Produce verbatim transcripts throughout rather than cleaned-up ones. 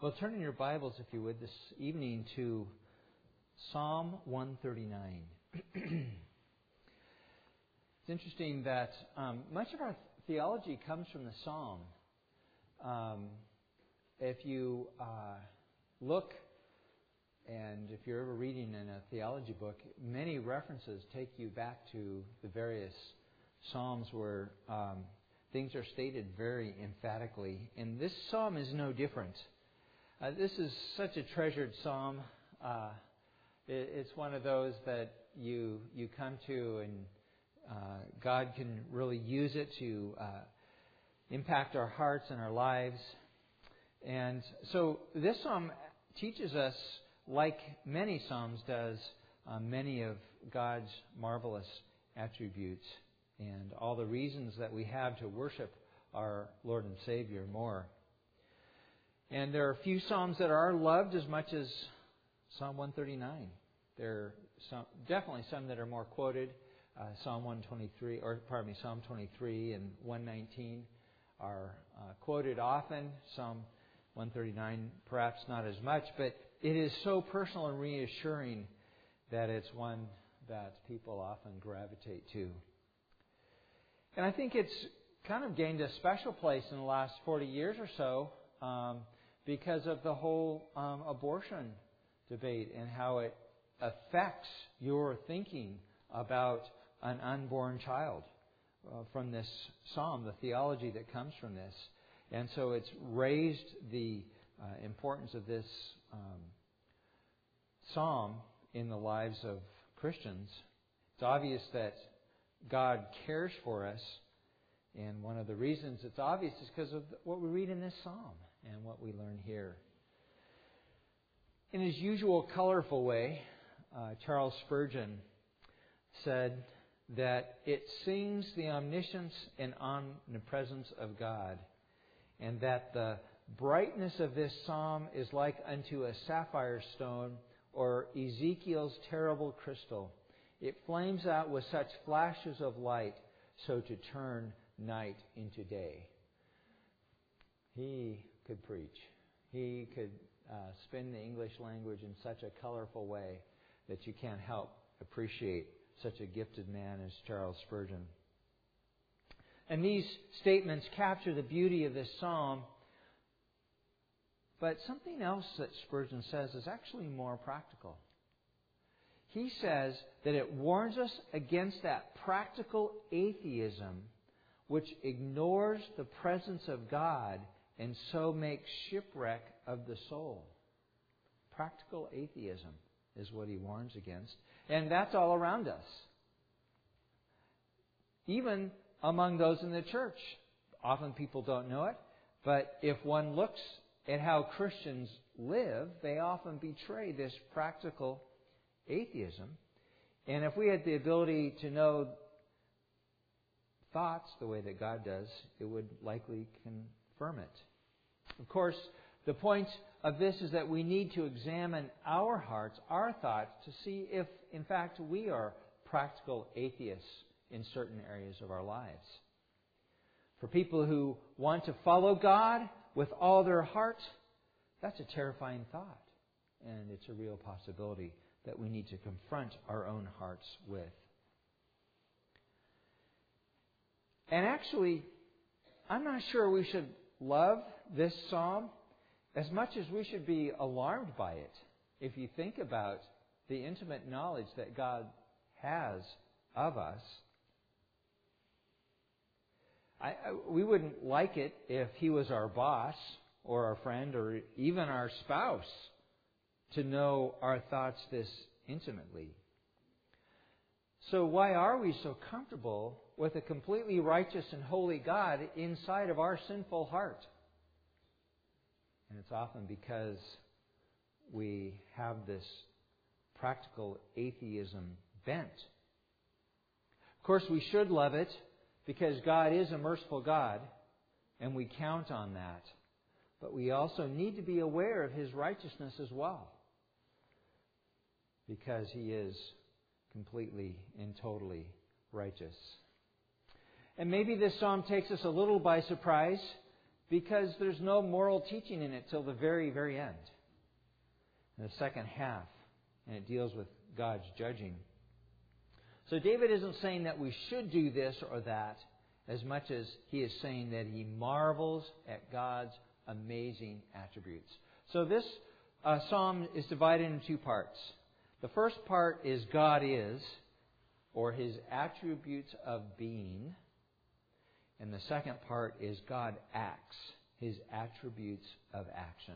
Well, turn in your Bibles, if you would, this evening to Psalm one thirty-nine. It's interesting that um, much of our theology comes from the Psalm. Um, if you uh, look, and if you're ever reading in a theology book, many references take you back to the various Psalms where um, things are stated very emphatically. And this Psalm is no different. Uh, this is such a treasured psalm. Uh, it, it's one of those that you you come to, and uh, God can really use it to uh, impact our hearts and our lives. And so this psalm teaches us, like many psalms does, uh, many of God's marvelous attributes and all the reasons that we have to worship our Lord and Savior more. And there are a few psalms that are loved as much as Psalm one thirty-nine. There are some, definitely some that are more quoted. Uh, Psalm one twenty-three, or pardon me, Psalm twenty-three and one nineteen are uh, quoted often. Psalm one thirty-nine perhaps not as much, but it is so personal and reassuring that it's one that people often gravitate to. And I think it's kind of gained a special place in the last forty years or so. Um, because of the whole um, abortion debate and how it affects your thinking about an unborn child uh, from this psalm, the theology that comes from this. And so it's raised the uh, importance of this um, psalm in the lives of Christians. It's obvious that God cares for us. And one of the reasons it's obvious is because of what we read in this psalm and what we learn here. In his usual colorful way, uh, Charles Spurgeon said that it sings the omniscience and omnipresence of God, and that the brightness of this psalm is like unto a sapphire stone or Ezekiel's terrible crystal. It flames out with such flashes of light, so to turn night into day. He could preach. He could uh, spin the English language in such a colorful way that you can't help appreciate such a gifted man as Charles Spurgeon. And these statements capture the beauty of this psalm. But something else that Spurgeon says is actually more practical. He says that it warns us against that practical atheism which ignores the presence of God and so makes shipwreck of the soul. Practical atheism is what he warns against. And that's all around us. Even among those in the church. Often people don't know it, but if one looks at how Christians live, they often betray this practical atheism. And if we had the ability to know thoughts the way that God does, it would likely confirm it. Of course, the point of this is that we need to examine our hearts, our thoughts, to see if, in fact, we are practical atheists in certain areas of our lives. For people who want to follow God with all their heart, that's a terrifying thought. And it's a real possibility that we need to confront our own hearts with. And actually, I'm not sure we should love this psalm as much as we should be alarmed by it. If you think about the intimate knowledge that God has of us, I, I, we wouldn't like it if He was our boss or our friend or even our spouse to know our thoughts this intimately. So why are we so comfortable with a completely righteous and holy God inside of our sinful heart? And it's often because we have this practical atheism bent. Of course, we should love it because God is a merciful God, and we count on that. But we also need to be aware of His righteousness as well, because He is completely and totally righteous. And maybe this psalm takes us a little by surprise because there's no moral teaching in it till the very, very end. In the second half, and it deals with God's judging. So David isn't saying that we should do this or that, as much as he is saying that he marvels at God's amazing attributes. So this uh, psalm is divided into two parts. The first part is God is, or His attributes of being. And the second part is God acts, His attributes of action.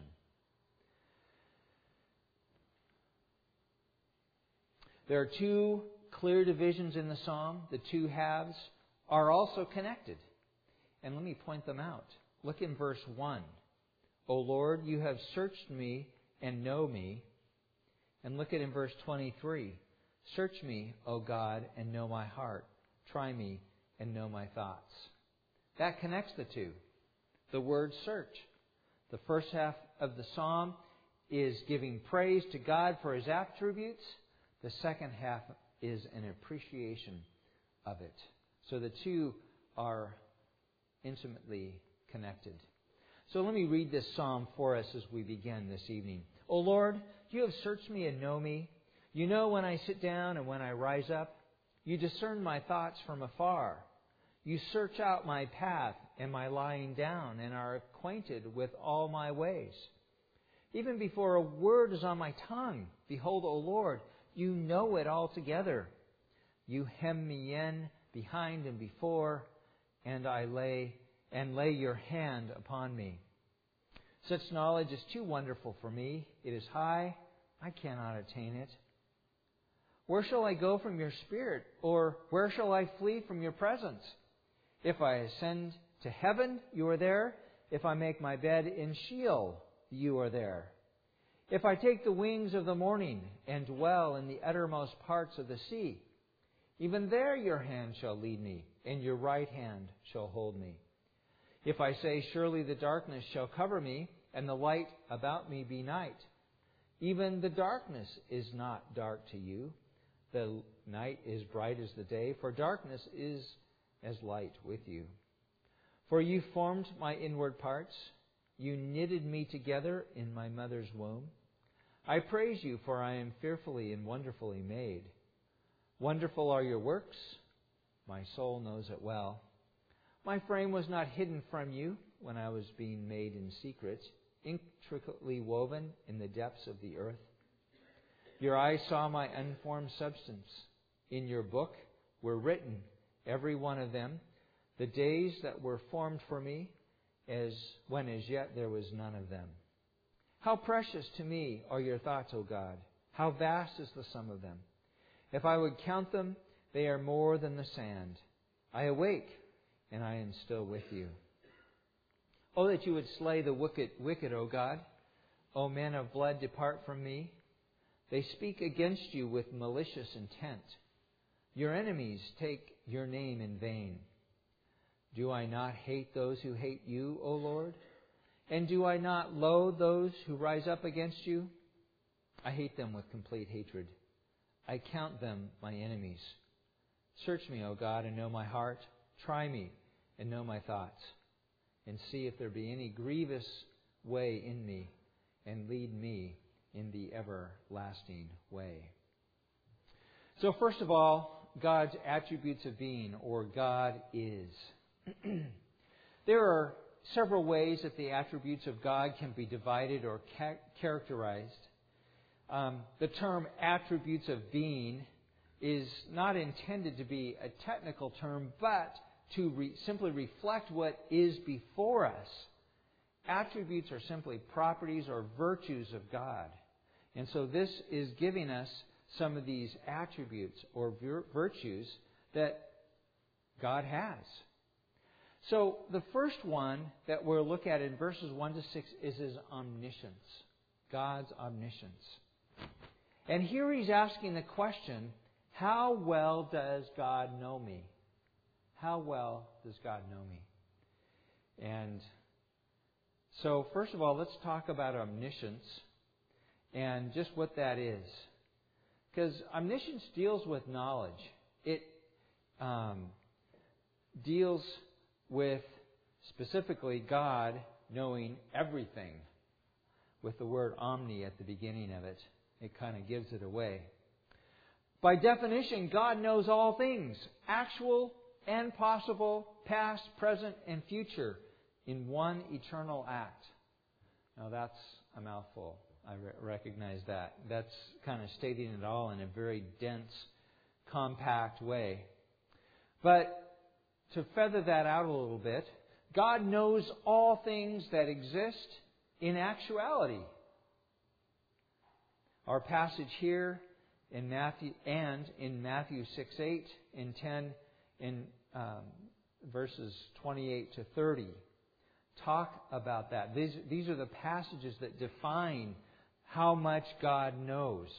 There are two clear divisions in the psalm. The two halves are also connected. And let me point them out. Look in verse one. O Lord, you have searched me and know me. And look at in verse twenty-three. Search me, O God, and know my heart. Try me and know my thoughts. That connects the two. The word search. The first half of the psalm is giving praise to God for His attributes. The second half is an appreciation of it. So the two are intimately connected. So let me read this psalm for us as we begin this evening. O Lord, you have searched me and know me. You know when I sit down and when I rise up. You discern my thoughts from afar. You search out my path and my lying down and are acquainted with all my ways. Even before a word is on my tongue, behold, O Lord, you know it altogether. You hem me in behind and before, and I lay and lay your hand upon me. Such knowledge is too wonderful for me. It is high. I cannot attain it. Where shall I go from your spirit? Or where shall I flee from your presence? If I ascend to heaven, you are there. If I make my bed in Sheol, you are there. If I take the wings of the morning and dwell in the uttermost parts of the sea, even there your hand shall lead me, and your right hand shall hold me. If I say, surely the darkness shall cover me, and the light about me be night, even the darkness is not dark to you. The night is bright as the day, for darkness is as light with you. For you formed my inward parts. You knitted me together in my mother's womb. I praise you, for I am fearfully and wonderfully made. Wonderful are your works. My soul knows it well. My frame was not hidden from you when I was being made in secret, intricately woven in the depths of the earth. Your eyes saw my unformed substance. In your book were written, every one of them, the days that were formed for me, as when as yet there was none of them. How precious to me are your thoughts, O God! How vast is the sum of them! If I would count them, they are more than the sand. I awake, and I am still with you. Oh, that you would slay the wicked, wicked, O God! O men of blood, depart from me. They speak against you with malicious intent. Your enemies take your name in vain. Do I not hate those who hate you, O Lord? And do I not loathe those who rise up against you? I hate them with complete hatred. I count them my enemies. Search me, O God, and know my heart. Try me and know my thoughts. And see if there be any grievous way in me, and lead me in the everlasting way. So first of all, God's attributes of being, or God is. There are several ways that the attributes of God can be divided or ca- characterized. Um, the term attributes of being is not intended to be a technical term, but to re- simply reflect what is before us. Attributes are simply properties or virtues of God. And so this is giving us some of these attributes or vir- virtues that God has. So the first one that we'll look at in verses one to six is His omniscience. God's omniscience. And here He's asking the question, how well does God know me? How well does God know me? And so first of all, let's talk about omniscience and just what that is. Because omniscience deals with knowledge. It um, deals with specifically God knowing everything. With the word omni at the beginning of it, it kind of gives it away. By definition, God knows all things, actual and possible, past, present, and future, in one eternal act. Now that's a mouthful. I re- recognize that. That's kind of stating it all in a very dense, compact way. But to feather that out a little bit, God knows all things that exist in actuality. Our passage here in Matthew and in Matthew six eight and ten in um, verses twenty-eight to thirty talk about that. These, these are the passages that define how much God knows.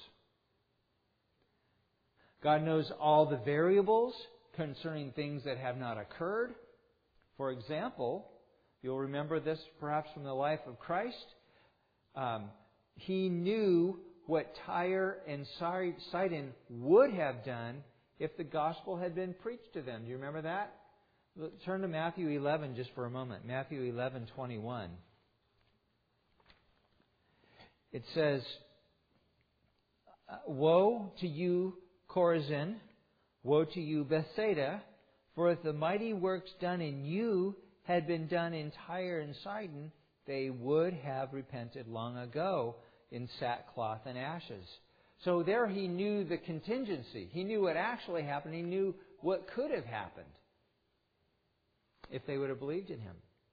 God knows all the variables concerning things that have not occurred. For example, you'll remember this perhaps from the life of Christ. Um, he knew what Tyre and Sidon would have done if the gospel had been preached to them. Do you remember that? Turn to Matthew eleven just for a moment. Matthew eleven twenty-one. It says, "Woe to you, Chorazin! Woe to you, Bethsaida! For if the mighty works done in you had been done in Tyre and Sidon, they would have repented long ago in sackcloth and ashes." So there he knew the contingency. He knew what actually happened. He knew what could have happened if they would have believed in Him.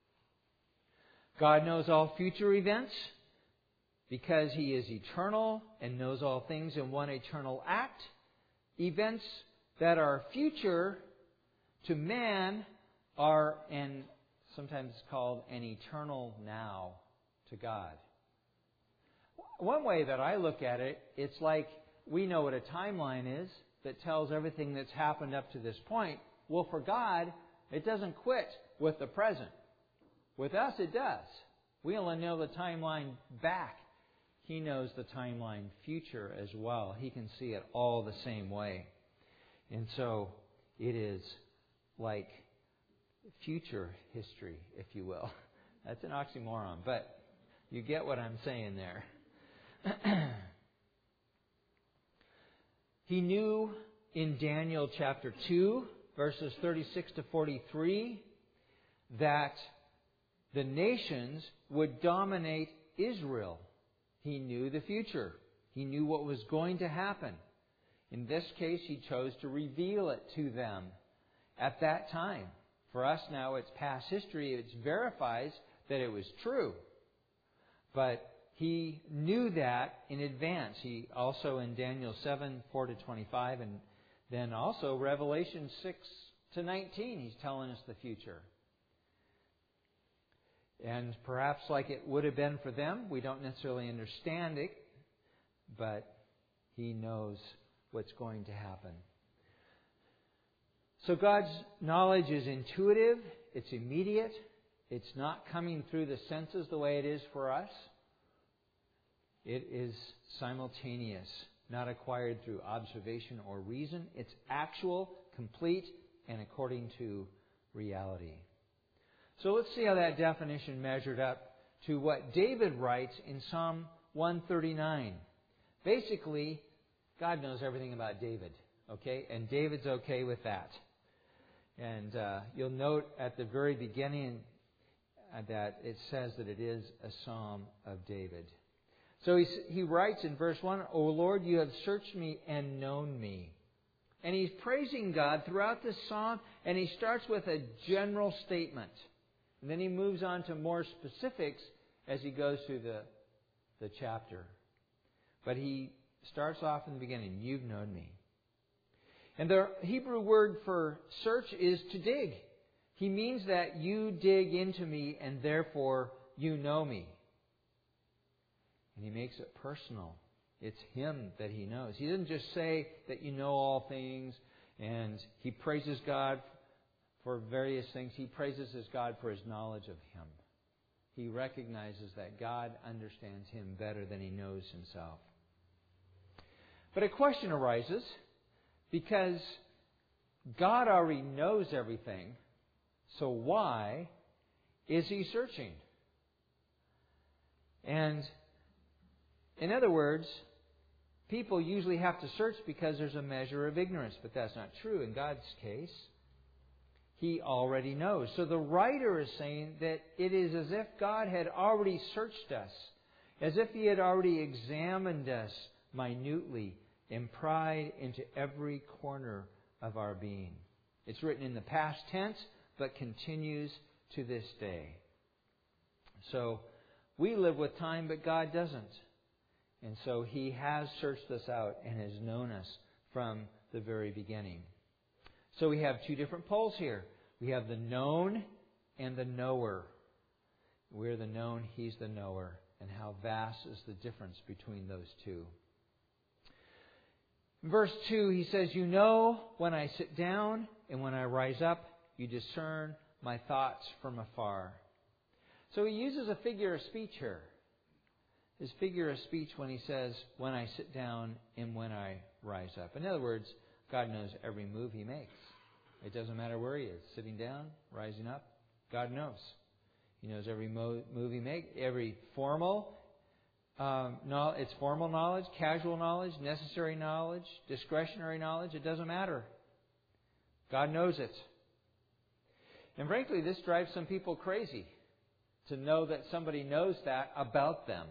God knows all future events because He is eternal and knows all things in one eternal act. Events that are future to man are an, sometimes called an eternal now to God. One way that I look at it, it's like we know what a timeline is that tells everything that's happened up to this point. Well, for God, it doesn't quit with the present. With us, it does. We only know the timeline back. He knows the timeline future as well. He can see it all the same way. And so it is like future history, if you will. That's an oxymoron, but you get what I'm saying there. He knew in Daniel chapter two, verses thirty-six to forty-three, that the nations would dominate Israel. He knew the future. He knew what was going to happen. In this case, He chose to reveal it to them at that time. For us now, it's past history. It verifies that it was true. But He knew that in advance. He also in Daniel seven, four to twenty-five, and then also Revelation six to nineteen, He's telling us the future. And perhaps like it would have been for them, we don't necessarily understand it, but He knows what's going to happen. So God's knowledge is intuitive, it's immediate, it's not coming through the senses the way it is for us. It is simultaneous, not acquired through observation or reason. It's actual, complete, and according to reality. So let's see how that definition measured up to what David writes in Psalm one thirty-nine. Basically, God knows everything about David, okay? And David's okay with that. And uh, you'll note at the very beginning that it says that it is a psalm of David. So he, he writes in verse one, "O Lord, you have searched me and known me." And he's praising God throughout this psalm, and he starts with a general statement. And then he moves on to more specifics as he goes through the, the chapter. But he starts off in the beginning, "You've known me." And the Hebrew word for search is to dig. He means that you dig into me and therefore you know me. And he makes it personal. It's Him that He knows. He doesn't just say that you know all things, and he praises God for various things. He praises his God for His knowledge of Him. He recognizes that God understands him better than he knows himself. But a question arises, because God already knows everything, so why is He searching? And in other words, people usually have to search because there's a measure of ignorance, but that's not true in God's case. He already knows. So the writer is saying that it is as if God had already searched us, as if He had already examined us minutely and pried into every corner of our being. It's written in the past tense, but continues to this day. So we live with time, but God doesn't. And so He has searched us out and has known us from the very beginning. So we have two different poles here. We have the known and the knower. We're the known, He's the knower. And how vast is the difference between those two. In verse two, he says, "You know when I sit down and when I rise up, you discern my thoughts from afar." So he uses a figure of speech here. His figure of speech when he says, "when I sit down and when I rise up." In other words, God knows every move He makes. It doesn't matter where He is, sitting down, rising up. God knows. He knows every mo- move He makes, every formal, um, no, it's formal knowledge, casual knowledge, necessary knowledge, discretionary knowledge. It doesn't matter. God knows it. And frankly, this drives some people crazy to know that somebody knows that about them.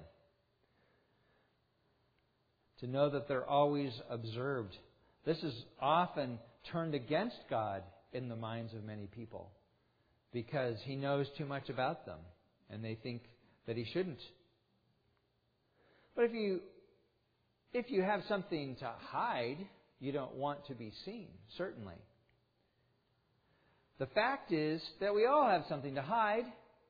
To know that they're always observed. This is often turned against God in the minds of many people because He knows too much about them and they think that He shouldn't. But if you if you have something to hide, you don't want to be seen, certainly. The fact is that we all have something to hide,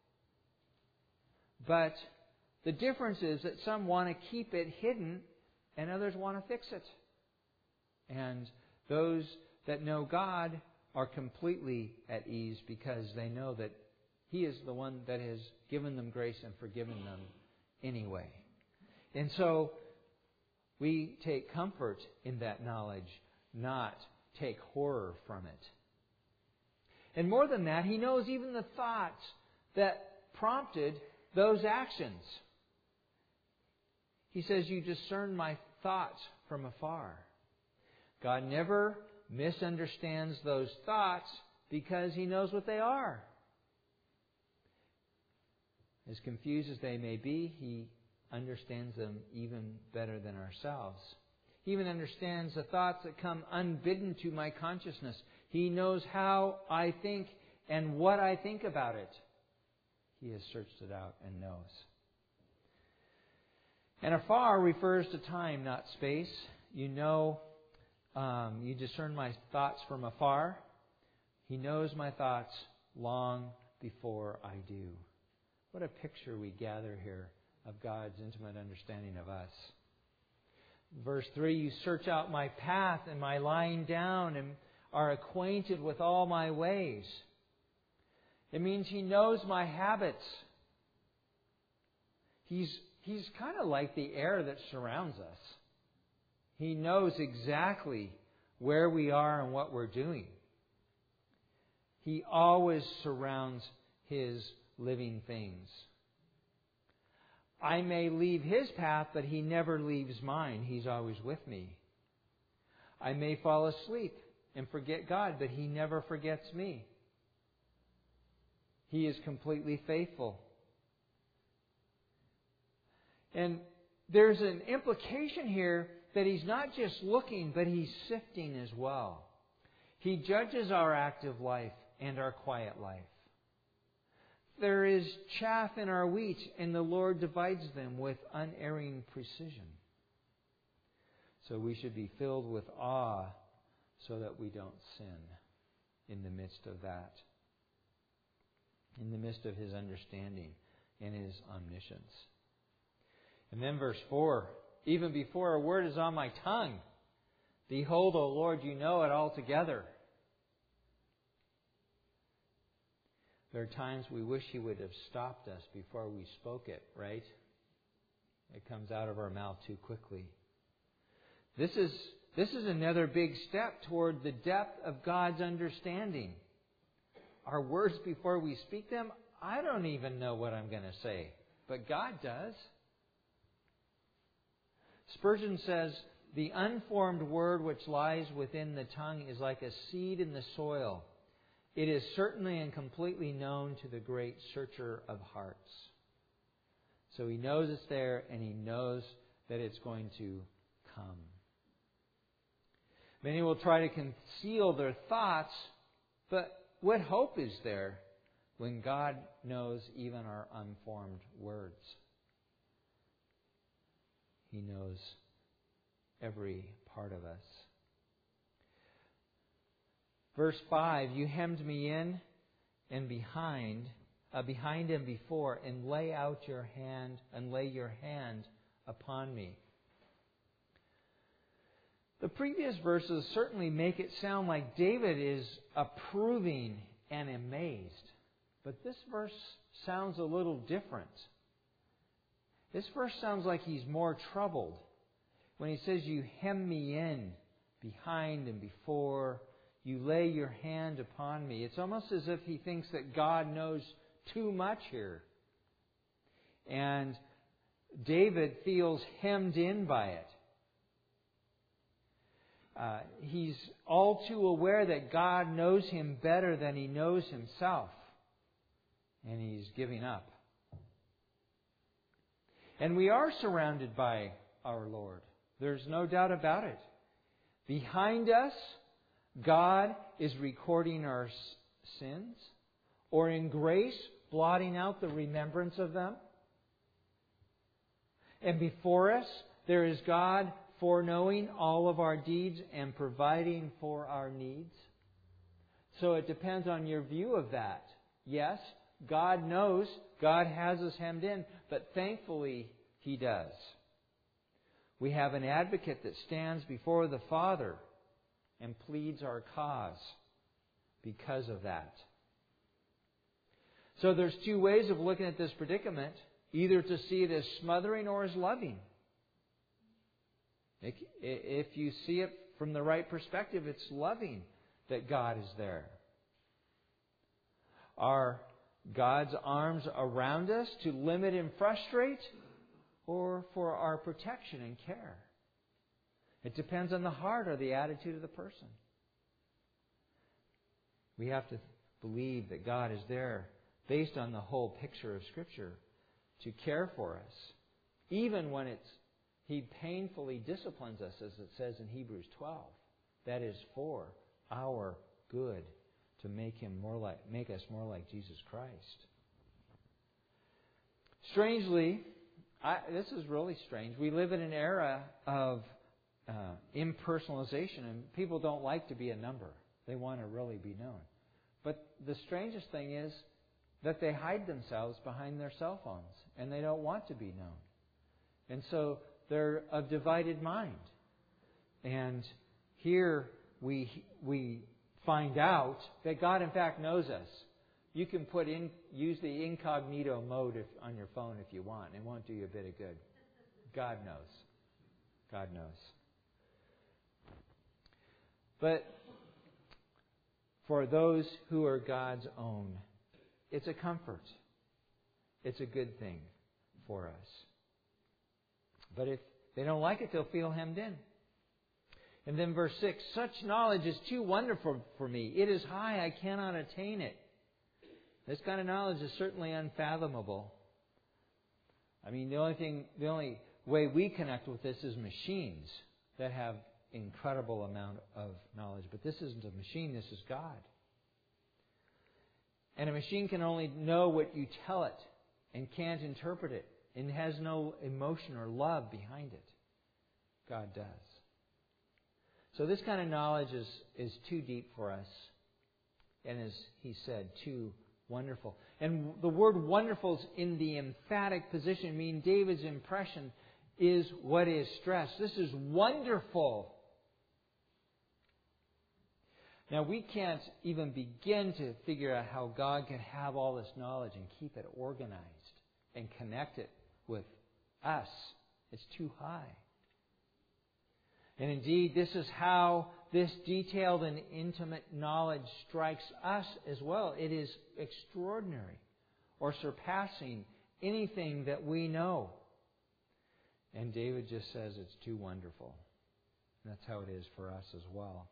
but the difference is that some want to keep it hidden and others want to fix it. And those that know God are completely at ease because they know that He is the one that has given them grace and forgiven them anyway. And so we take comfort in that knowledge, not take horror from it. And more than that, He knows even the thoughts that prompted those actions. He says, "You discern my thoughts from afar." God never misunderstands those thoughts because He knows what they are. As confused as they may be, He understands them even better than ourselves. He even understands the thoughts that come unbidden to my consciousness. He knows how I think and what I think about it. He has searched it out and knows. And afar refers to time, not space. You know, um, you discern my thoughts from afar. He knows my thoughts long before I do. What a picture we gather here of God's intimate understanding of us. Verse three, "You search out my path and my lying down and are acquainted with all my ways." It means He knows my habits. He's, he's kind of like the air that surrounds us. He knows exactly where we are and what we're doing. He always surrounds His living things. I may leave His path, but He never leaves mine. He's always with me. I may fall asleep and forget God, but He never forgets me. He is completely faithful. And there's an implication here that He's not just looking, but He's sifting as well. He judges our active life and our quiet life. There is chaff in our wheat, and the Lord divides them with unerring precision. So we should be filled with awe so that we don't sin in the midst of that. In the midst of His understanding and His omniscience. And then verse four, "Even before a word is on my tongue, behold, O Lord, you know it altogether." There are times we wish He would have stopped us before we spoke it, right? It comes out of our mouth too quickly. This is, this is another big step toward the depth of God's understanding. Our words before we speak them, I don't even know what I'm going to say, but God does. Spurgeon says, the unformed word which lies within the tongue is like a seed in the soil. It is certainly and completely known to the great searcher of hearts. So He knows it's there, and He knows that it's going to come. Many will try to conceal their thoughts, but what hope is there when God knows even our unformed words? He knows every part of us. Verse five, you hemmed me in and behind, uh, behind and before, and lay out your hand and lay your hand upon me. The previous verses certainly make it sound like David is approving and amazed. But this verse sounds a little different. This verse sounds like he's more troubled. When he says, you hem me in, behind and before, you lay your hand upon me. It's almost as if he thinks that God knows too much here. And David feels hemmed in by it. Uh, he's all too aware that God knows him better than he knows himself. And he's giving up. And we are surrounded by our Lord. There's no doubt about it. Behind us, God is recording our sins, or in grace, blotting out the remembrance of them. And before us, there is God foreknowing all of our deeds and providing for our needs. So it depends on your view of that. Yes, God knows, God has us hemmed in, but thankfully He does. We have an advocate that stands before the Father and pleads our cause because of that. So there's two ways of looking at this predicament. Either to see it as smothering or as loving. If you see it from the right perspective, it's loving that God is there. Are God's arms around us to limit and frustrate, or for our protection and care? It depends on the heart or the attitude of the person. We have to believe that God is there based on the whole picture of Scripture to care for us, even when it's He painfully disciplines us, as it says in Hebrews twelve. That is for our good, to make him more like, make us more like Jesus Christ. Strangely, I, this is really strange. We live in an era of uh, impersonalization, and people don't like to be a number. They want to really be known. But the strangest thing is that they hide themselves behind their cell phones, and they don't want to be known. And so they're of divided mind. And here we we find out that God, in fact, knows us. You can put in use the incognito mode if, on your phone if you want. It won't do you a bit of good. God knows. God knows. But for those who are God's own, it's a comfort. It's a good thing for us. But if they don't like it, they'll feel hemmed in. And then verse six, such knowledge is too wonderful for me. It is high, I cannot attain it. This kind of knowledge is certainly unfathomable. I mean, the only thing, the only way we connect with this is machines that have incredible amount of knowledge. But this isn't a machine, this is God. And a machine can only know what you tell it and can't interpret it. And has no emotion or love behind it. God does. So this kind of knowledge is, is too deep for us. And as he said, too wonderful. And the word wonderful is in the emphatic position. I mean, David's impression is what is stressed. This is wonderful. Now, we can't even begin to figure out how God can have all this knowledge and keep it organized and connect it with us. It's too high. And indeed, this is how this detailed and intimate knowledge strikes us as well. It is extraordinary or surpassing anything that we know. And David just says it's too wonderful. And that's how it is for us as well.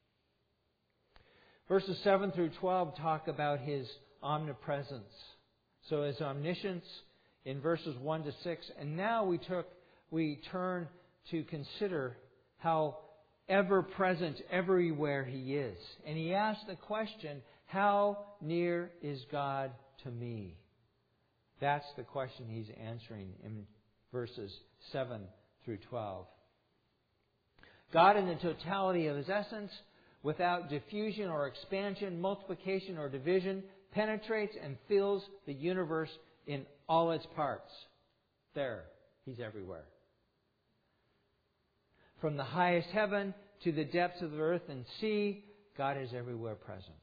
Verses seven through twelve talk about His omnipresence. So His omniscience in verses one to six. And now we took we turn to consider how ever-present everywhere He is. And he asked the question, how near is God to me? That's the question He's answering in verses seven through twelve. God in the totality of His essence, without diffusion or expansion, multiplication or division, penetrates and fills the universe in all its parts. There, He's everywhere. From the highest heaven to the depths of the earth and sea, God is everywhere present.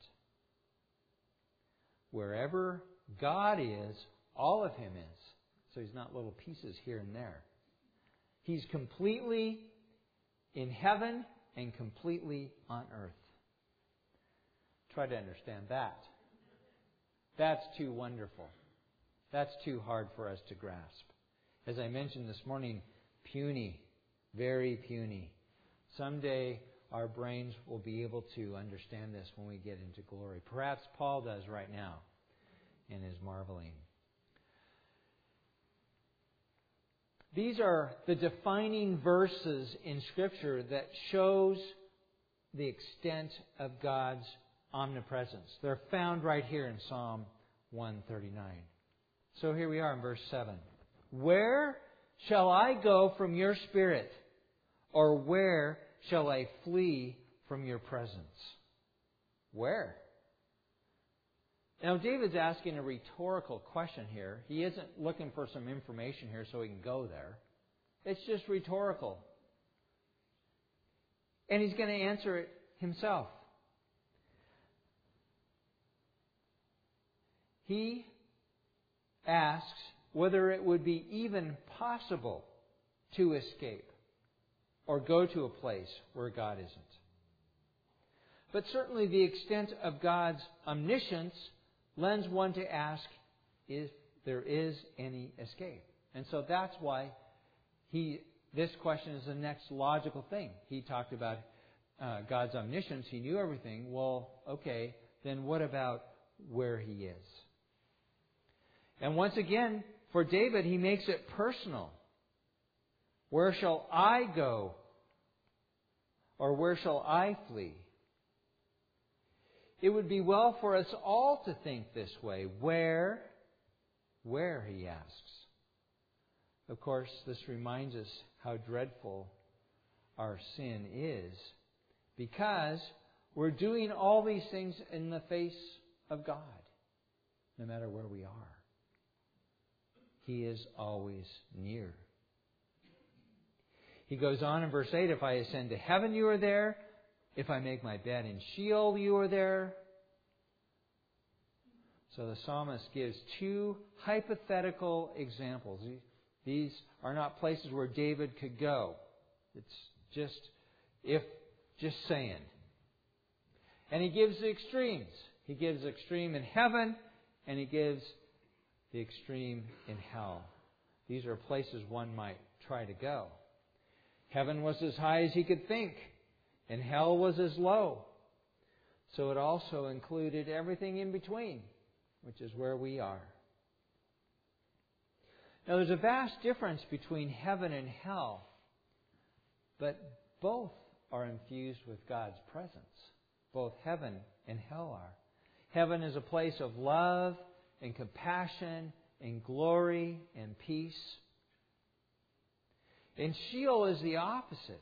Wherever God is, all of Him is. So He's not little pieces here and there. He's completely in heaven and completely on earth. Try to understand that. That's too wonderful. That's too hard for us to grasp. As I mentioned this morning, puny, very puny. Someday our brains will be able to understand this when we get into glory. Perhaps Paul does right now and is marveling. These are the defining verses in Scripture that shows the extent of God's omnipresence. They're found right here in Psalm one thirty-nine. So here we are in verse seven. Where shall I go from your Spirit? Or where shall I flee from your presence? Where? Now, David's asking a rhetorical question here. He isn't looking for some information here so he can go there. It's just rhetorical. And he's going to answer it himself. He asks whether it would be even possible to escape or go to a place where God isn't. But certainly the extent of God's omniscience lends one to ask if there is any escape. And so that's why he this question is the next logical thing. He talked about uh, God's omniscience. He knew everything. Well, okay, then what about where He is? And once again, for David, he makes it personal. Where shall I go? Or where shall I flee? It would be well for us all to think this way. Where? Where, he asks. Of course, this reminds us how dreadful our sin is, because we're doing all these things in the face of God, no matter where we are. He is always near. He goes on in verse eight, if I ascend to heaven, you are there. If I make my bed in Sheol, you are there. So the psalmist gives two hypothetical examples. These are not places where David could go. It's just, if, just saying. And he gives the extremes. He gives the extreme in heaven, and he gives the extreme in hell. These are places one might try to go. Heaven was as high as he could think, and hell was as low. So it also included everything in between, which is where we are. Now there's a vast difference between heaven and hell, but both are infused with God's presence. Both heaven and hell are. Heaven is a place of love and compassion and glory and peace. And Sheol is the opposite.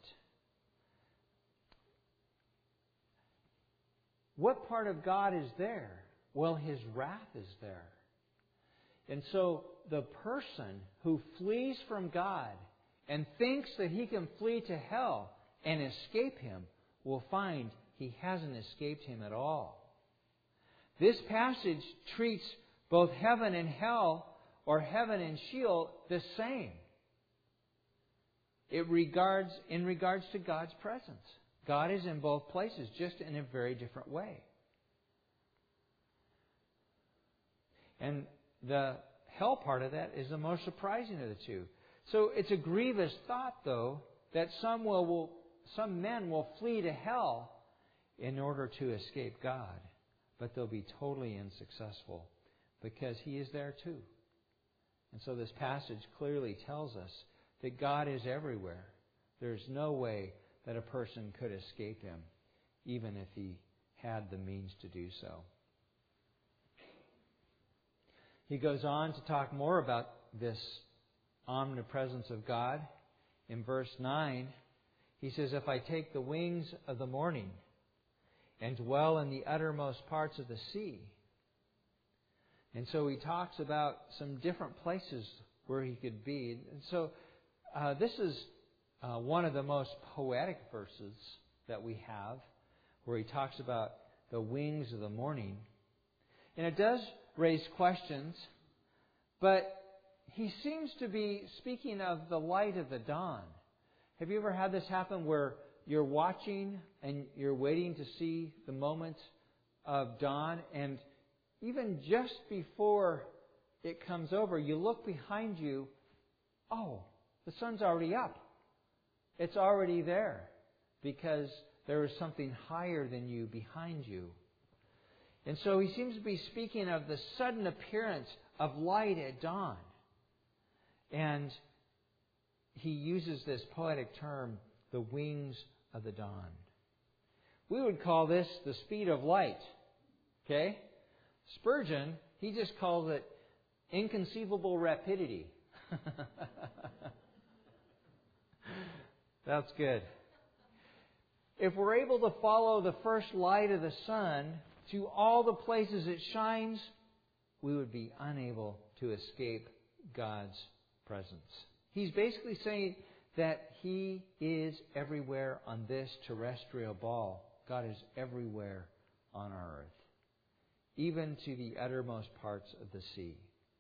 What part of God is there? Well, His wrath is there. And so the person who flees from God and thinks that he can flee to hell and escape Him will find he hasn't escaped Him at all. This passage treats both heaven and hell, or heaven and Sheol, the same. It regards in regards to God's presence. God is in both places, just in a very different way. And the hell part of that is the most surprising of the two. So it's a grievous thought, though, that some will, will some men will flee to hell in order to escape God, but they'll be totally unsuccessful because He is there too. And so this passage clearly tells us that God is everywhere. There's no way that a person could escape Him, even if he had the means to do so. He goes on to talk more about this omnipresence of God. In verse nine, he says, "If I take the wings of the morning and dwell in the uttermost parts of the sea." And so he talks about some different places where he could be. And so uh, this is uh, one of the most poetic verses that we have, where he talks about the wings of the morning. And it does raise questions, but he seems to be speaking of the light of the dawn. Have you ever had this happen where you're watching and you're waiting to see the moment of dawn, and even just before it comes over, you look behind you, oh, the sun's already up. It's already there because there is something higher than you behind you. And so he seems to be speaking of the sudden appearance of light at dawn. And he uses this poetic term, the wings of the dawn. We would call this the speed of light. Okay? Spurgeon, he just calls it inconceivable rapidity. That's good. If we're able to follow the first light of the sun to all the places it shines, we would be unable to escape God's presence. He's basically saying that He is everywhere on this terrestrial ball. God is everywhere on our earth, even to the uttermost parts of the sea.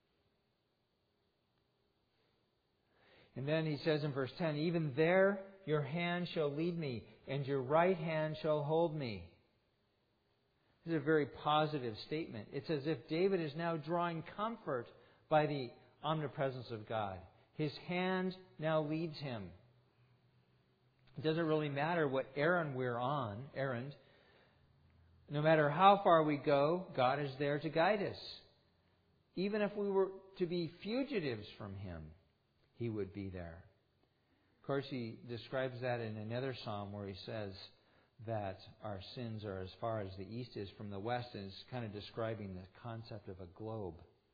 And then he says in verse ten, "Even there your hand shall lead me, and your right hand shall hold me." This is a very positive statement. It's as if David is now drawing comfort by the omnipresence of God. His hand now leads him. It doesn't really matter what errand we're on, errand. No matter how far we go, God is there to guide us. Even if we were to be fugitives from Him, He would be there. Of course, he describes that in another psalm where he says that our sins are as far as the east is from the west, and is kind of describing the concept of a globe.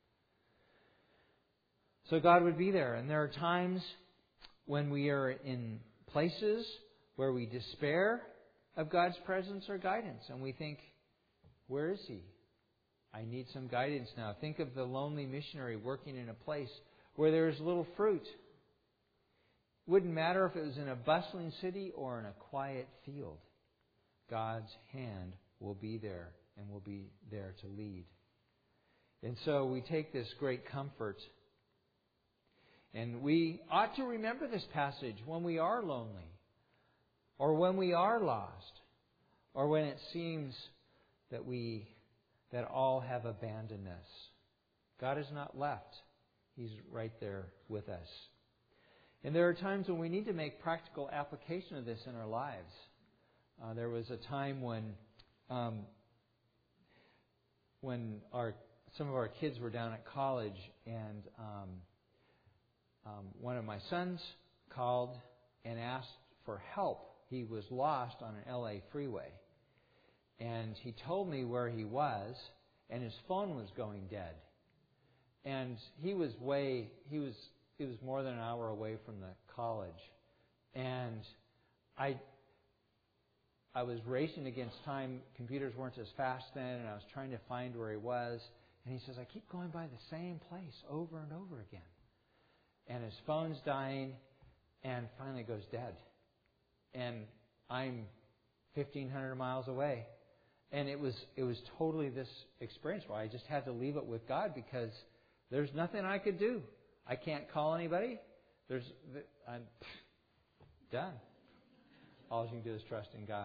So God would be there. And there are times when we are in places where we despair of God's presence or guidance, and we think, where is He? I need some guidance now. Think of the lonely missionary working in a place where there is little fruit. Wouldn't matter if it was in a bustling city or in a quiet field. God's hand will be there and will be there to lead. And so we take this great comfort. And we ought to remember this passage when we are lonely, or when we are lost, or when it seems that we that all have abandoned us. God is not left. He's right there with us. And there are times when we need to make practical application of this in our lives. Uh, there was a time when um, when our some of our kids were down at college, and um, um, one of my sons called and asked for help. He was lost on an L A freeway. And he told me where he was, and his phone was going dead. And he was way, he was, he was more than an hour away from the college. And I, I was racing against time. Computers weren't as fast then, and I was trying to find where he was. And he says, I keep going by the same place over and over again. And his phone's dying, and finally it goes dead. And I'm fifteen hundred miles away. And it was it was totally this experience where I just had to leave it with God, because there's nothing I could do. I can't call anybody. There's I'm done. All you can do is trust in God.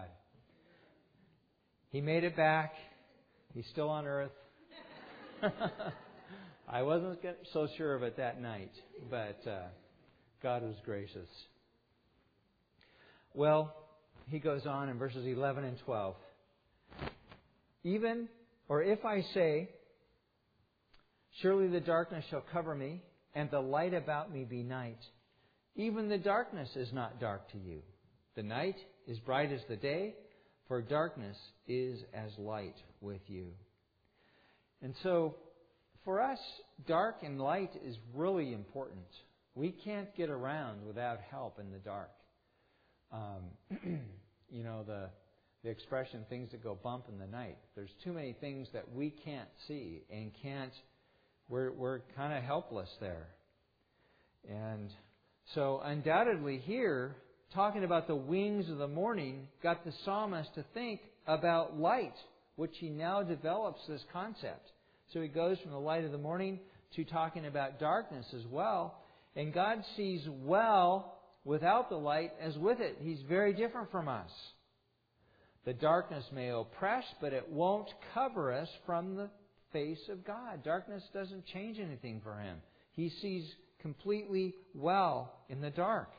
He made it back. He's still on earth. I wasn't so sure of it that night, but uh, God was gracious. Well, he goes on in verses eleven and twelve. Even, or if I say, surely the darkness shall cover me, and the light about me be night. Even the darkness is not dark to you. The night is bright as the day, for darkness is as light with you. And so, for us, dark and light is really important. We can't get around without help in the dark. Um, you know, the the expression, things that go bump in the night. There's too many things that we can't see and can't, we're, we're kind of helpless there. And so undoubtedly here, talking about the wings of the morning, got the psalmist to think about light, which he now develops this concept. So he goes from the light of the morning to talking about darkness as well. And God sees well without the light as with it. He's very different from us. The darkness may oppress, but it won't cover us from the face of God. Darkness doesn't change anything for Him. He sees completely well in the dark.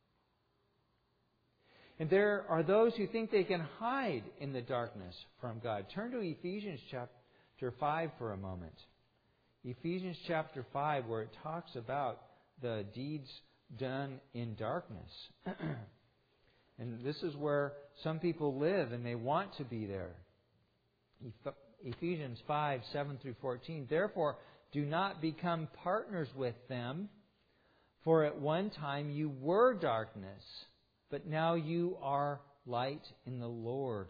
And there are those who think they can hide in the darkness from God. Turn to Ephesians chapter five for a moment. Ephesians chapter five, where it talks about the deeds done in darkness. And this is where some people live and they want to be there. Ephesians five, seven through fourteen. Therefore, do not become partners with them, for at one time you were darkness, but now you are light in the Lord.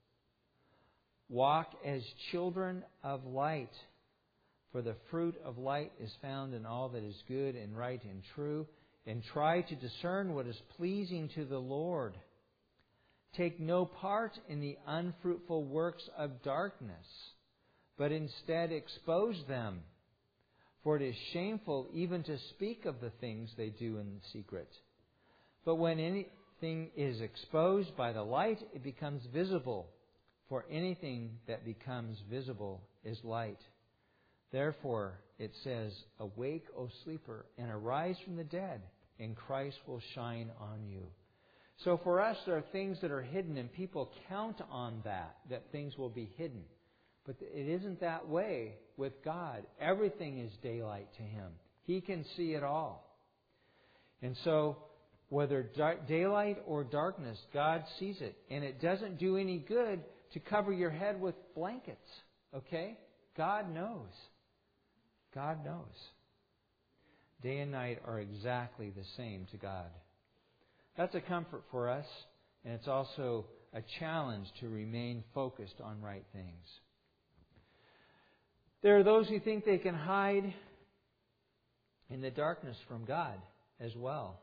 Walk as children of light, for the fruit of light is found in all that is good and right and true, and try to discern what is pleasing to the Lord. Take no part in the unfruitful works of darkness, but instead expose them. For it is shameful even to speak of the things they do in secret. But when anything is exposed by the light, it becomes visible. For anything that becomes visible is light. Therefore, it says, awake, O sleeper, and arise from the dead, and Christ will shine on you. So for us, there are things that are hidden, and people count on that, that things will be hidden. But it isn't that way with God. Everything is daylight to Him. He can see it all. And so, whether dark, daylight or darkness, God sees it. And it doesn't do any good to cover your head with blankets. Okay? God knows. God knows. Day and night are exactly the same to God. That's a comfort for us, and it's also a challenge to remain focused on right things. There are those who think they can hide in the darkness from God as well.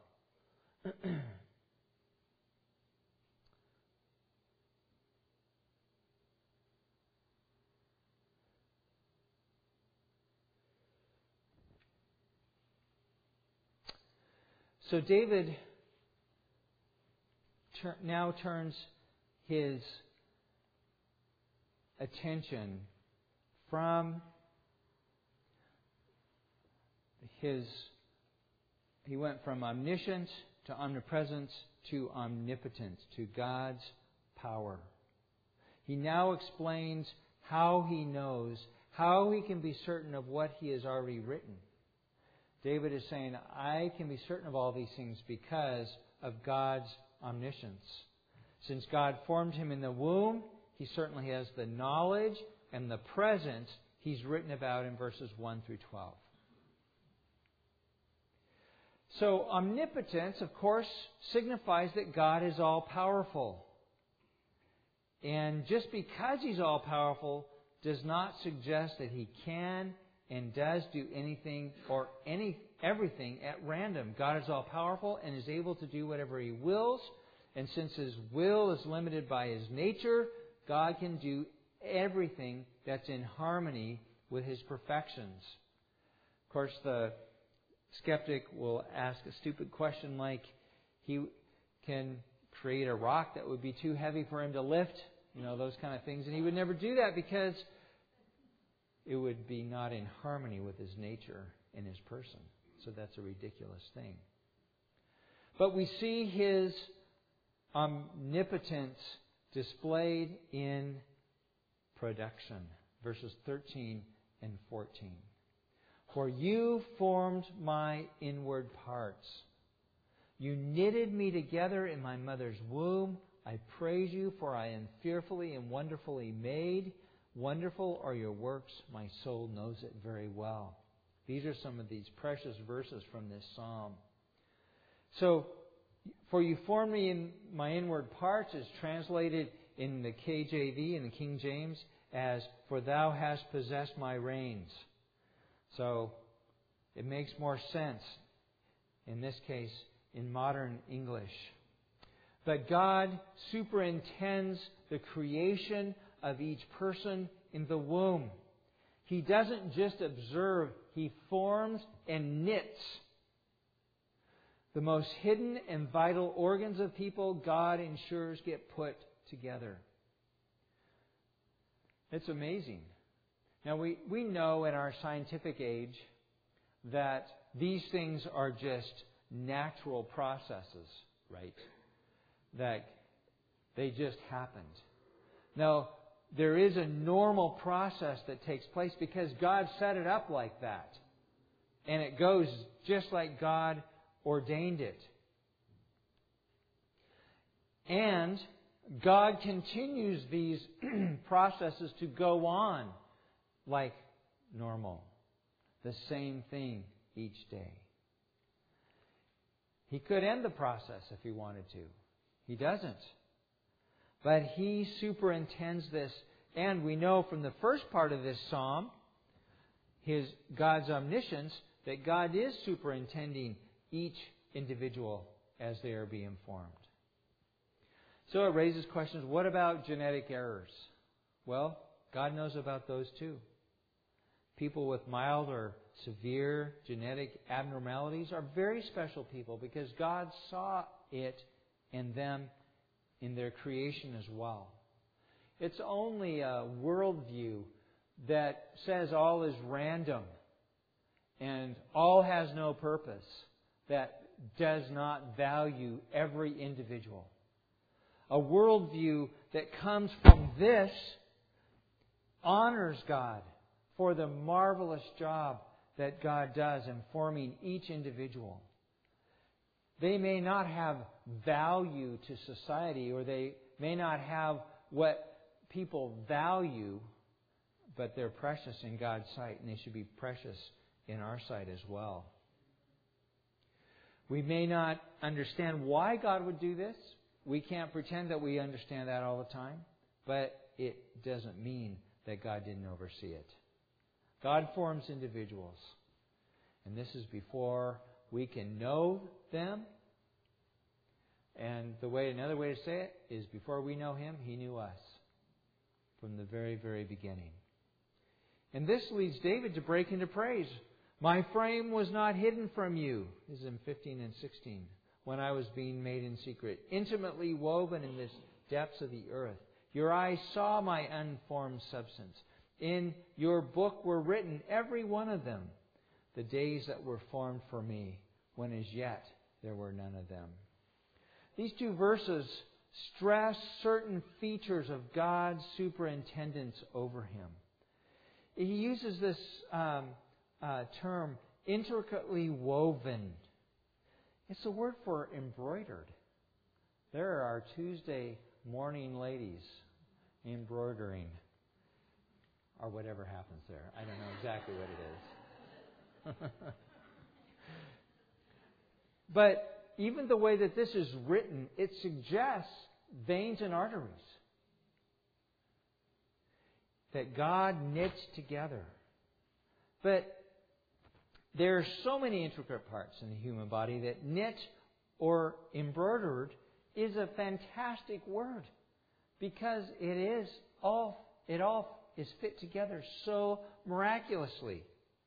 So David tur- now turns his attention from his, he went from omniscience to omnipresence to omnipotence, to God's power. He now explains how he knows, how he can be certain of what he has already written. David is saying, I can be certain of all these things because of God's omniscience. Since God formed him in the womb, he certainly has the knowledge and the presence he's written about in verses one through twelve. So omnipotence, of course, signifies that God is all-powerful. And just because He's all-powerful does not suggest that He can and does do anything or any everything at random. God is all-powerful and is able to do whatever He wills. And since His will is limited by His nature, God can do everything that's in harmony with His perfections. Of course, the skeptic will ask a stupid question like, He can create a rock that would be too heavy for Him to lift, you know, those kind of things. And He would never do that because it would be not in harmony with His nature and His person. So that's a ridiculous thing. But we see His omnipotence displayed in production. Verses thirteen and fourteen. For you formed my inward parts. You knitted me together in my mother's womb. I praise you, for I am fearfully and wonderfully made. Wonderful are your works. My soul knows it very well. These are some of these precious verses from this psalm. So, for you formed me in my inward parts is translated in the K J V and the King James as, for thou hast possessed my reins. So, it makes more sense, in this case, in modern English. But God superintends the creation of each person in the womb. He doesn't just observe, He forms and knits. The most hidden and vital organs of people, God ensures get put together. It's amazing. Now, we, we know in our scientific age that these things are just natural processes, right? That they just happened. Now, there is a normal process that takes place because God set it up like that. And it goes just like God ordained it. And God continues these processes to go on like normal. The same thing each day. He could end the process if He wanted to. He doesn't. But He superintends this. And we know from the first part of this psalm, His God's omniscience, that God is superintending each individual as they are being formed. So it raises questions. What about genetic errors? Well, God knows about those too. People with mild or severe genetic abnormalities are very special people because God saw it in them in their creation as well. It's only a worldview that says all is random and all has no purpose that does not value every individual. A worldview that comes from this honors God for the marvelous job that God does in forming each individual. They may not have value to society, or they may not have what people value, but they're precious in God's sight, and they should be precious in our sight as well. We may not understand why God would do this. We can't pretend that we understand that all the time, but it doesn't mean that God didn't oversee it. God forms individuals, and this is before we can know them. And the way, another way to say it is, before we know Him, He knew us from the very, very beginning. And this leads David to break into praise. My frame was not hidden from you, this is in fifteen and sixteen, when I was being made in secret, intimately woven in the depths of the earth. Your eyes saw my unformed substance. In your book were written, every one of them, the days that were formed for me, when as yet there were none of them. These two verses stress certain features of God's superintendence over Him. He uses this um, uh, term, intricately woven. It's a word for embroidered. There are our Tuesday morning ladies embroidering, or whatever happens there. I don't know exactly what it is. But even the way that this is written, it suggests veins and arteries that God knits together. But there are so many intricate parts in the human body that knit or embroidered is a fantastic word, because it is all it all is fit together so miraculously.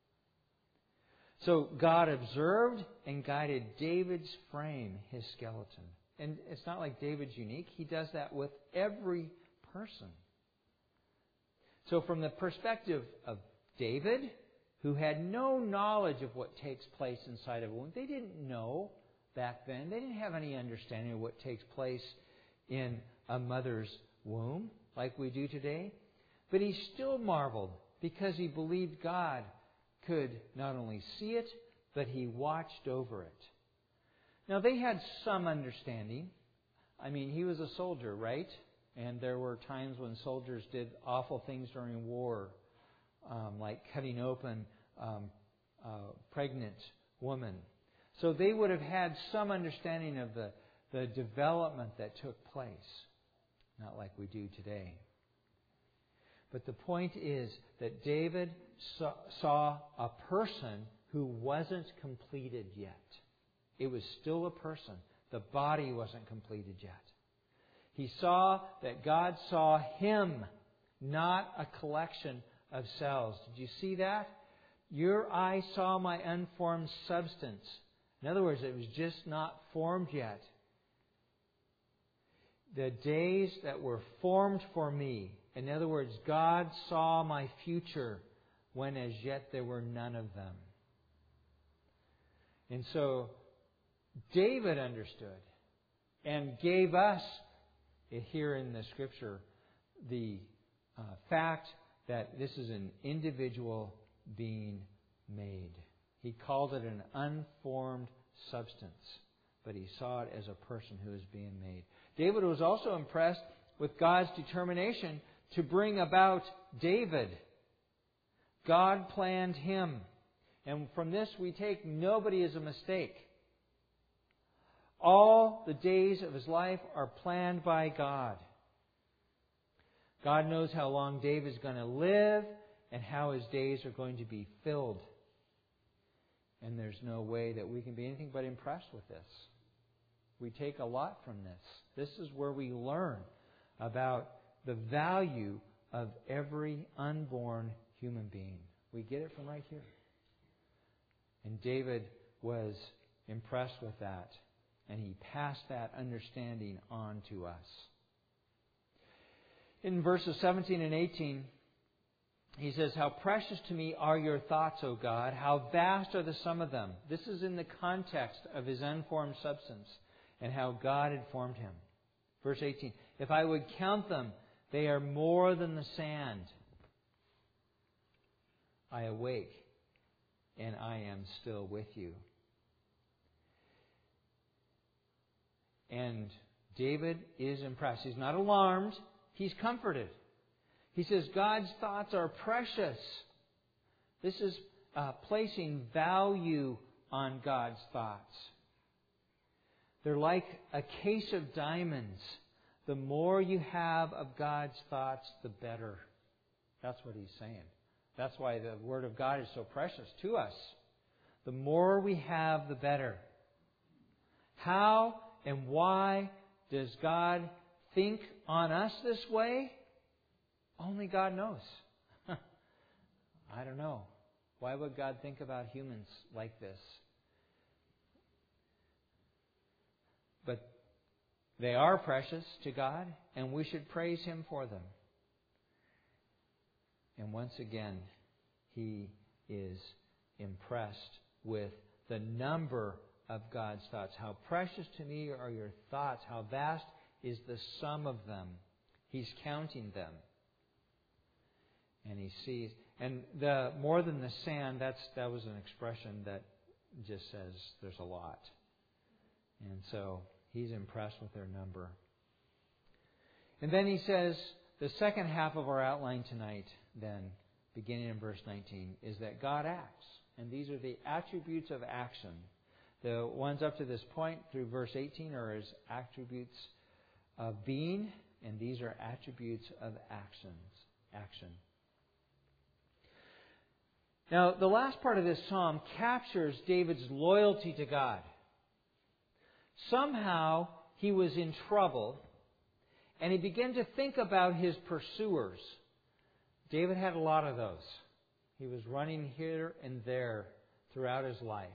So God observed and guided David's frame, his skeleton. And it's not like David's unique. He does that with every person. So from the perspective of David, who had no knowledge of what takes place inside of a womb. They didn't know back then. They didn't have any understanding of what takes place in a mother's womb like we do today. But he still marveled because he believed God could not only see it, but He watched over it. Now, they had some understanding. I mean, he was a soldier, right? And there were times when soldiers did awful things during war, um, like cutting open um, a pregnant woman. So they would have had some understanding of the, the development that took place. Not like we do today. But the point is that David saw, saw a person who wasn't completed yet. It was still a person. The body wasn't completed yet. He saw that God saw him, not a collection of cells. Did you see that? Your eye saw my unformed substance. In other words, it was just not formed yet. The days that were formed for me. In other words, God saw my future when as yet there were none of them. And so David understood and gave us, here in the Scripture, the uh, fact that this is an individual being made. He called it an unformed substance, but he saw it as a person who is being made. David was also impressed with God's determination to bring about David. God planned him. And from this we take nobody is a mistake. All the days of his life are planned by God. God knows how long David is going to live and how his days are going to be filled. And there's no way that we can be anything but impressed with this. We take a lot from this. This is where we learn about the value of every unborn human being. We get it from right here. And David was impressed with that. And he passed that understanding on to us. In verses seventeen and eighteen, he says, "How precious to me are your thoughts, O God. How vast are the sum of them." This is in the context of his unformed substance and how God had formed him. Verse eighteen, "If I would count them, they are more than the sand. I awake, and I am still with you." And David is impressed. He's not alarmed. He's comforted. He says, God's thoughts are precious. This is uh, placing value on God's thoughts. They're like a case of diamonds. The more you have of God's thoughts, the better. That's what he's saying. That's why the Word of God is so precious to us. The more we have, the better. How and why does God think on us this way? Only God knows. I don't know. Why would God think about humans like this? But they are precious to God, and we should praise Him for them. And once again, He is impressed with the number of God's thoughts. How precious to me are your thoughts. How vast is the sum of them. He's counting them. And he sees. And the more than the sand, that's that was an expression that just says there's a lot. And so he's impressed with their number. And then he says, the second half of our outline tonight, then, beginning in verse nineteen, is that God acts. And these are the attributes of action. The ones up to this point through verse eighteen are his attributes of being, and these are attributes of actions. Action. Now, the last part of this psalm captures David's loyalty to God. Somehow he was in trouble, and he began to think about his pursuers. David had a lot of those. He was running here and there throughout his life.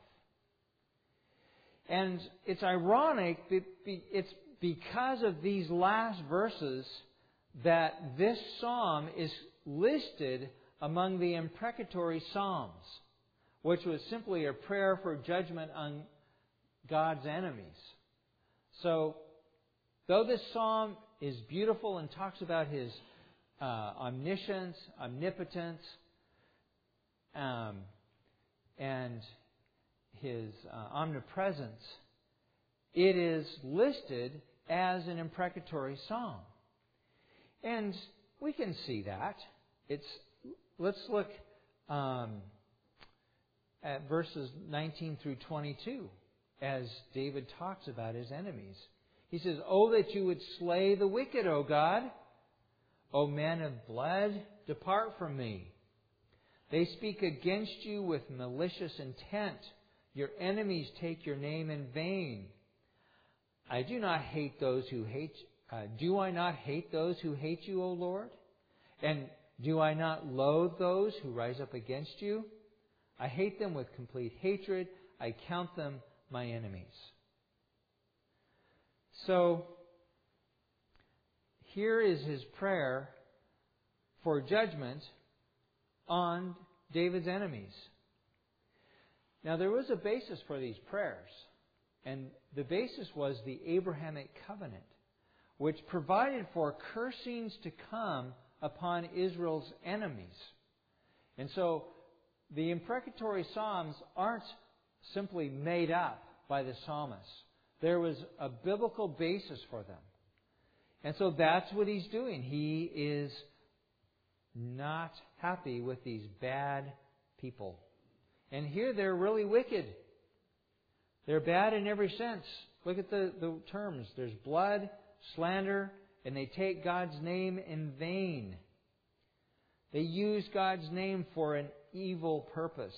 And it's ironic, it's because of these last verses that this psalm is listed among the imprecatory psalms, which was simply a prayer for judgment on God's enemies. So, though this psalm is beautiful and talks about His uh, omniscience, omnipotence, um, and His uh, omnipresence, it is listed as an imprecatory psalm. And we can see that. It's let's look um, at verses nineteen through twenty-two as David talks about his enemies. He says, "Oh, that you would slay the wicked, O God! O men of blood, depart from me. They speak against you with malicious intent. Your enemies take your name in vain. I do not hate those who hate you. Uh, do I not hate those who hate you, O Lord? And do I not loathe those who rise up against you? I hate them with complete hatred. I count them my enemies." So, here is his prayer for judgment on David's enemies. Now, there was a basis for these prayers, and the basis was the Abrahamic covenant, which provided for cursings to come upon Israel's enemies. And so, the imprecatory psalms aren't simply made up by the psalmist. There was a biblical basis for them. And so that's what he's doing. He is not happy with these bad people. And here they're really wicked. They're bad in every sense. Look at the, the terms. There's blood, slander, and they take God's name in vain. They use God's name for an evil purpose.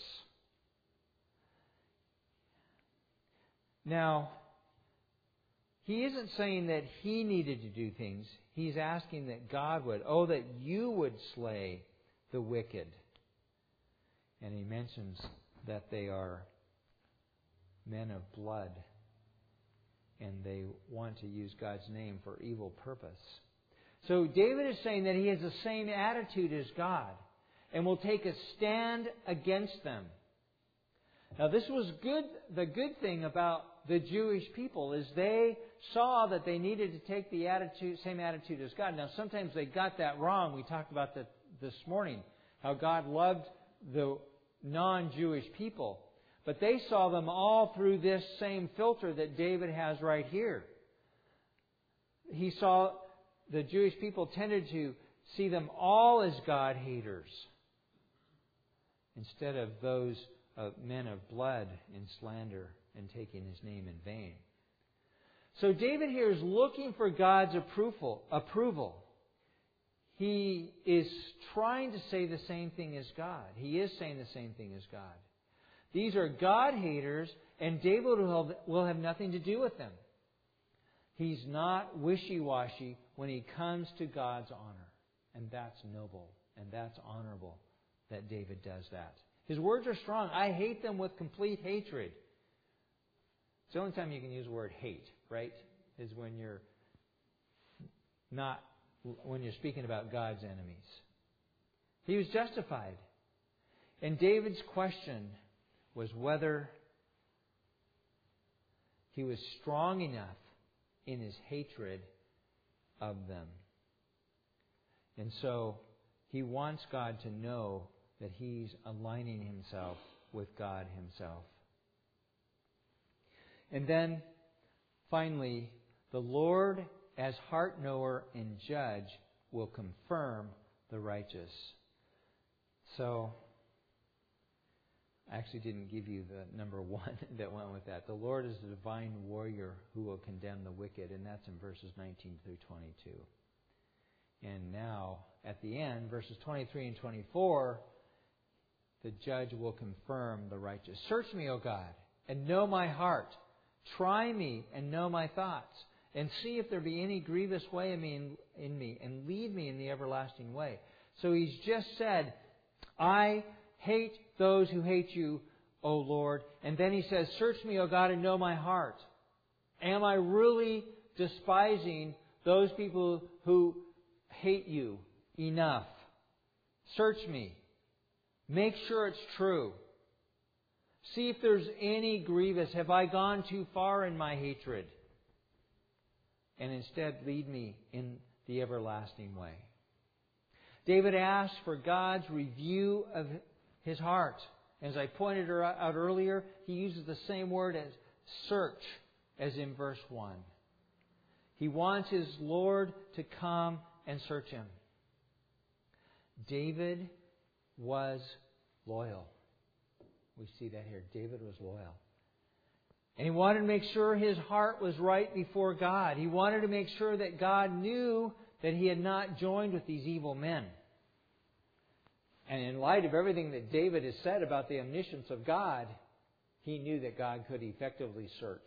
Now, he isn't saying that he needed to do things. He's asking that God would. Oh, that you would slay the wicked. And he mentions that they are men of blood. And they want to use God's name for evil purpose. So David is saying that he has the same attitude as God. And will take a stand against them. Now this was good. The good thing about the Jewish people is they saw that they needed to take the attitude, same attitude as God. Now sometimes they got that wrong. We talked about that this morning. How God loved the non-Jewish people. But they saw them all through this same filter that David has right here. He saw the Jewish people tended to see them all as God haters instead of those uh, men of blood and slander and taking His name in vain. So David here is looking for God's approval. approval. He is trying to say the same thing as God. He is saying the same thing as God. These are God haters, and David will have, will have nothing to do with them. He's not wishy-washy when he comes to God's honor. And that's noble, and that's honorable that David does that. His words are strong. I hate them with complete hatred. It's the only time you can use the word hate, right? Is when you're not, when you're speaking about God's enemies. He was justified. And David's question was whether he was strong enough in his hatred of them. And so he wants God to know that he's aligning himself with God Himself. And then, finally, the Lord, as heart knower and judge, will confirm the righteous. So, I actually didn't give you the number one that went with that. The Lord is the divine warrior who will condemn the wicked, and that's in verses nineteen through twenty-two. And now, at the end, verses twenty-three and twenty-four, the judge will confirm the righteous. Search me, O God, and know my heart. Try me and know my thoughts, and see if there be any grievous way in me, in me, and lead me in the everlasting way. So he's just said, I hate those who hate you, O Lord. And then he says, search me, O God, and know my heart. Am I really despising those people who hate you enough? Search me. Make sure it's true. See if there's any grievous. Have I gone too far in my hatred? And instead lead me in the everlasting way. David asked for God's review of his heart. As I pointed out earlier, he uses the same word as search as in verse one. He wants his Lord to come and search him. David was loyal. We see that here. David was loyal. And he wanted to make sure his heart was right before God. He wanted to make sure that God knew that he had not joined with these evil men. And in light of everything that David has said about the omniscience of God, he knew that God could effectively search.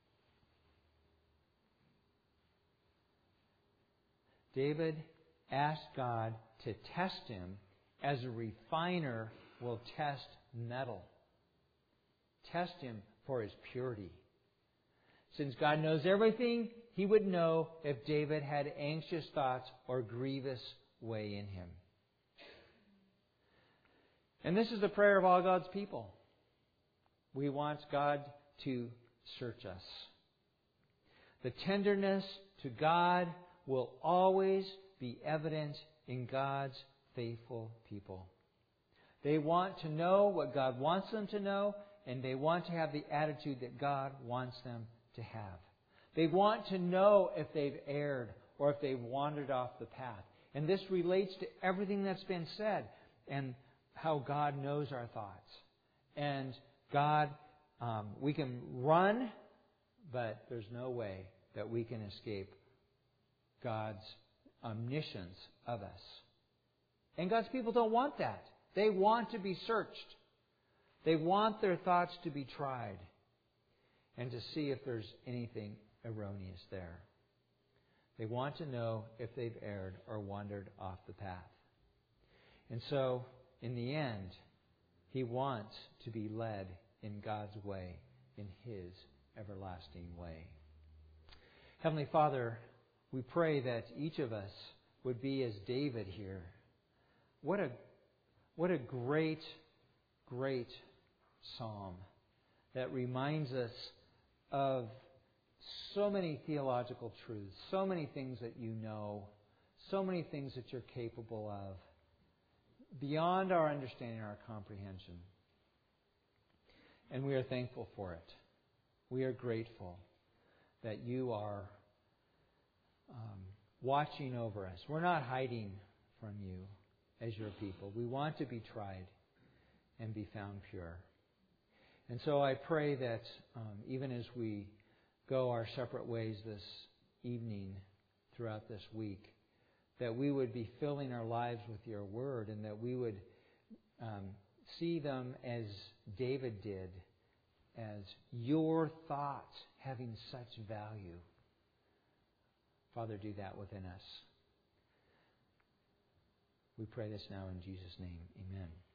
David asked God to test him as a refiner will test metal. Test him for his purity. Since God knows everything, He would know if David had anxious thoughts or grievous way in him. And this is the prayer of all God's people. We want God to search us. The tenderness to God will always be evident in God's faithful people. They want to know what God wants them to know, and they want to have the attitude that God wants them to have. They want to know if they've erred or if they've wandered off the path. And this relates to everything that's been said and how God knows our thoughts. And God, um, we can run, but there's no way that we can escape God's omniscience of us. And God's people don't want that. They want to be searched. They want their thoughts to be tried and to see if there's anything erroneous there. They want to know if they've erred or wandered off the path. And so, in the end, He wants to be led in God's way, in His everlasting way. Heavenly Father, we pray that each of us would be as David here. What a, what a great, great psalm that reminds us of so many theological truths, so many things that you know, so many things that you're capable of, beyond our understanding, our comprehension. And we are thankful for it. We are grateful that you are um, watching over us. We're not hiding from you as your people. We want to be tried and be found pure. And so I pray that um, even as we go our separate ways this evening, throughout this week, that we would be filling our lives with your word and that we would um, see them as David did, as your thoughts having such value. Father, do that within us. We pray this now in Jesus' name. Amen.